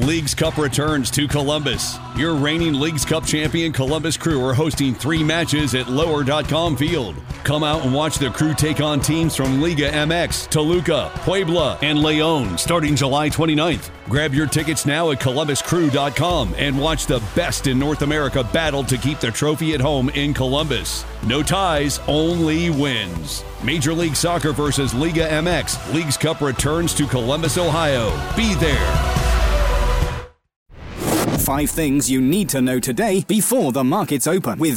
Leagues Cup returns to Columbus. Your reigning Leagues Cup champion Columbus Crew are hosting 3 matches at Lower.com Field. Come out and watch the Crew take on teams from Liga MX, Toluca, Puebla, and León starting July 29th. Grab your tickets now at columbuscrew.com and watch the best in North America battle to keep the trophy at home in Columbus. No ties, only wins. Major League Soccer versus Liga MX. Leagues Cup returns to Columbus, Ohio. Be there. 5 things you need to know today before the markets open with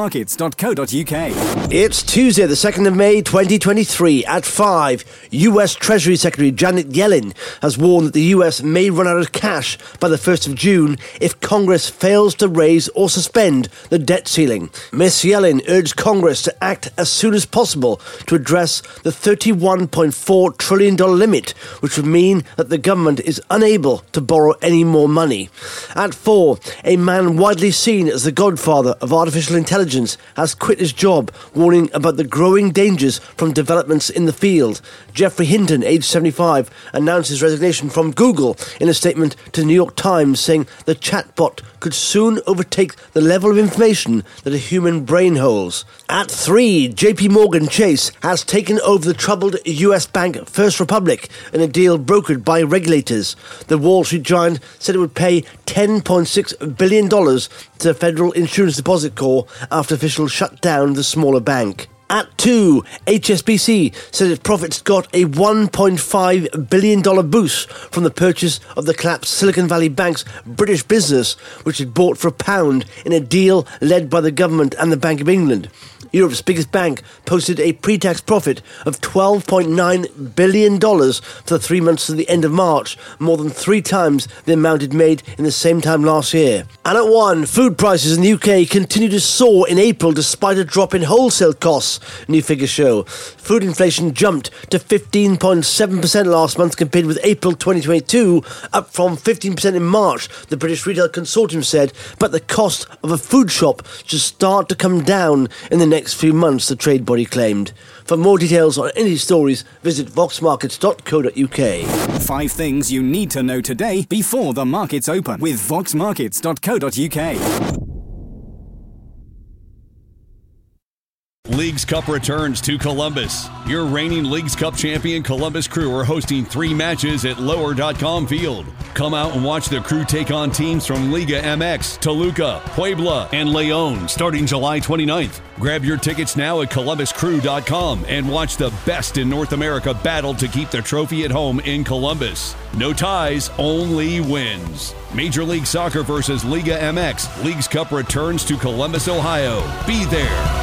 voxmarkets.co.uk. It's Tuesday, the 2nd of May, 2023 at 5. US Treasury Secretary Janet Yellen has warned that the US may run out of cash by the 1st of June if Congress fails to raise or suspend the debt ceiling. Ms. Yellen urged Congress to act as soon as possible to address the $31.4 trillion limit, which would mean that the government is unable to borrow any more money. At 4, a man widely seen as the godfather of artificial intelligence has quit his job, warning about the growing dangers from developments in the field. Geoffrey Hinton, aged 75, announced his resignation from Google in a statement to the New York Times, saying the chatbot could soon overtake the level of information that a human brain holds. At 3, JP Morgan Chase has taken over the troubled US bank First Republic in a deal brokered by regulators. The Wall Street giant said it would pay $10.6 billion to the Federal Insurance Deposit Corps after officials shut down the smaller bank. At 2, HSBC said its profits got a $1.5 billion boost from the purchase of the collapsed Silicon Valley Bank's British business, which it bought for £1 in a deal led by the government and the Bank of England. Europe's biggest bank posted a pre-tax profit of $12.9 billion for the 3 months to the end of March, more than 3 times the amount it made in the same time last year. And at 1, food prices in the UK continue to soar in April despite a drop in wholesale costs, new figures show. Food inflation jumped to 15.7% last month compared with April 2022, up from 15% in March, the British Retail Consortium said, but the cost of a food shop should start to come down in the next few months, the trade body claimed. For more details on any stories, visit voxmarkets.co.uk. 5 things you need to know today before the markets open with voxmarkets.co.uk. Leagues Cup returns to Columbus. Your reigning Leagues Cup champion Columbus Crew are hosting 3 matches at Lower.com Field. Come out and watch the Crew take on teams from Liga MX, Toluca, Puebla, and León starting July 29th. Grab your tickets now at columbuscrew.com and watch the best in North America battle to keep the trophy at home in Columbus. No ties, only wins. Major League Soccer versus Liga MX. Leagues Cup returns to Columbus, Ohio. Be there.